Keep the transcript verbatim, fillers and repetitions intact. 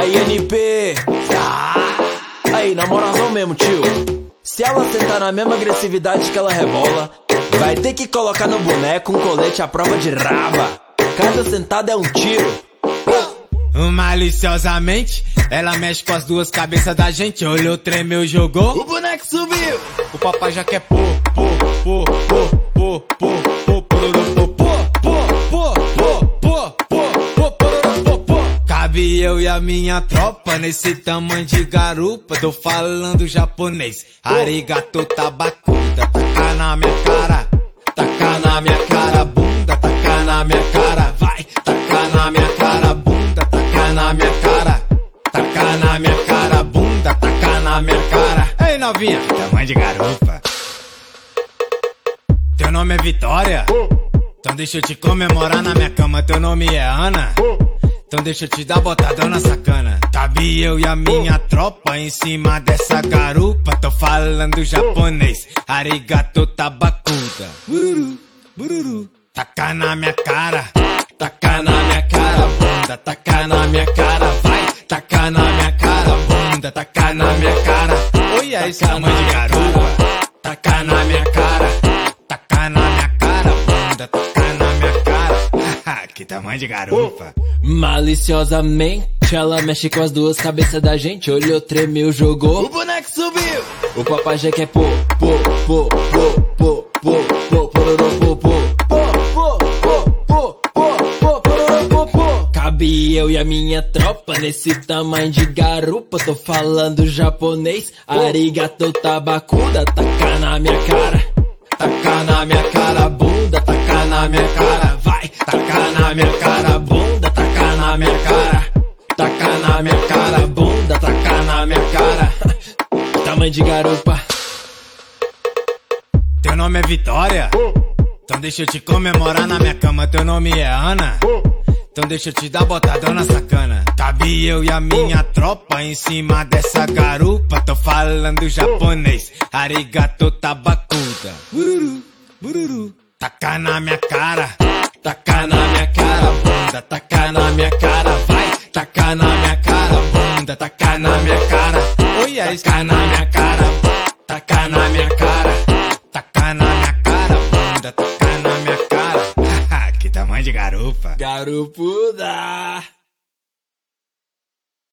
aí, N P? Aí, na moralzão mesmo, tio. Se ela sentar na mesma agressividade que ela rebola, vai ter que colocar no boneco um colete à prova de raba. Cada sentada é um tiro. Maliciosamente, ela mexe com as duas cabeças da gente. Olhou, tremeu, jogou, o boneco subiu. O papai já quer pô, pô, pô, pô, pô, pô, pô, pô, pô, pô, pô, pô, pô, pô. Cabe eu e a minha tropa nesse tamanho de garupa. Tô falando japonês. Arigato tabacuda. Taca na minha cara, taca na minha cara, bunda, taca na minha cara, vai, taca na minha cara, bunda, taca na minha cara, taca na minha cara, bunda, taca na minha cara. Ei, novinha, tamanho de garupa. Teu nome é Vitória? Então deixa eu te comemorar na minha cama. Teu nome é Ana? Então deixa eu te dar botadão na sacana. Cabe eu e a minha tropa em cima dessa garupa. Tô falando japonês. Arigato tabacuda. Bururu, bururu. Taca na minha cara, taca na minha cara, bunda, taca na minha cara, vai, taca na minha cara, bunda, taca na minha cara. Oi, aí, tamanho de garupa. Taca na minha cara, taca na minha cara, bunda, taca na minha cara. Que tamanho de garupa. Maliciosamente, ela mexe com as duas cabeças da gente. Olhou, tremeu, jogou, o boneco subiu. O papai já quer pô, pô, pô, pô, pô, pô, pô, pô, pô, pô. Cabe eu e a minha tropa nesse tamanho de garupa. Tô falando japonês. Arigato tabacuda. Taca na minha cara, taca na minha cara, bunda, taca na minha cara, vai, taca na minha cara, bunda, taca na minha cara, taca na minha cara, bunda, taca na minha cara. Tamanho de garupa. Teu nome é Vitória? Então deixa eu te comemorar na minha cama. Teu nome é Ana? Então deixa eu te dar botadão na sacana. Cabe eu e a minha tropa em cima dessa garupa. Tô falando japonês. Arigato tabacuda. Bururu, bururu. Taca na minha cara, taca na minha cara, bunda, taca na minha cara, vai, taca na minha cara, bunda, taca na minha cara. Oi, aí, taca na minha cara, taca na minha cara, taca na minha cara, bunda, taca na minha cara. Que tamanho de garupa. Garupuda.